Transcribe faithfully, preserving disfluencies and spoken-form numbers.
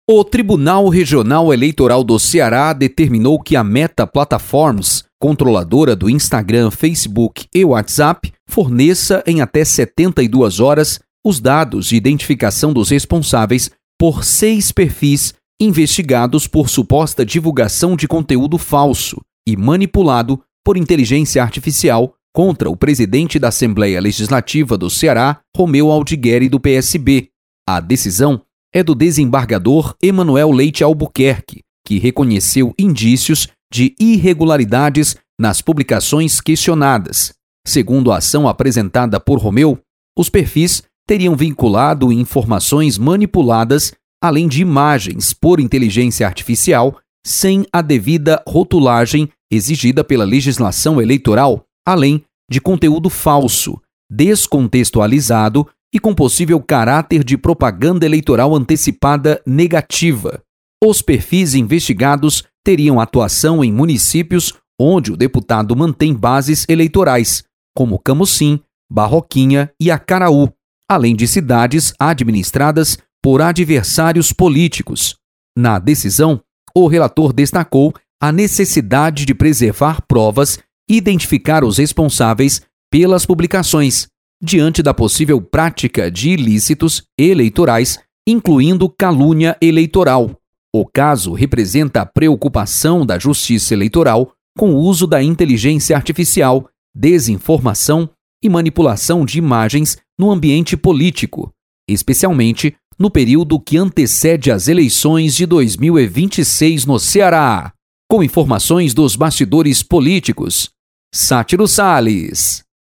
O Tribunal Regional Eleitoral do Ceará determinou que a Meta Platforms, controladora do Instagram, Facebook e WhatsApp, forneça em até setenta e duas horas os dados de identificação dos responsáveis por seis perfis investigados por suposta divulgação de conteúdo falso e manipulado por inteligência artificial contra o presidente da Assembleia Legislativa do Ceará, Romeu Aldigueri, do P S B. A decisão é do desembargador Emanuel Leite Albuquerque, que reconheceu indícios de irregularidades nas publicações questionadas. Segundo a ação apresentada por Romeu, os perfis teriam vinculado informações manipuladas, além de imagens por inteligência artificial, sem a devida rotulagem exigida pela legislação eleitoral, além de conteúdo falso, descontextualizado e com possível caráter de propaganda eleitoral antecipada negativa. Os perfis investigados teriam atuação em municípios onde o deputado mantém bases eleitorais, como Camusim, Barroquinha e Acaraú, além de cidades administradas por adversários políticos. Na decisão, o relator destacou a necessidade de preservar provas e identificar os responsáveis pelas publicações, diante da possível prática de ilícitos eleitorais, incluindo calúnia eleitoral. O caso representa a preocupação da Justiça Eleitoral com o uso da inteligência artificial, desinformação e manipulação de imagens no ambiente político, especialmente no período que antecede as eleições de dois mil e vinte e seis no Ceará. Com informações dos bastidores políticos, Sátiro Salles.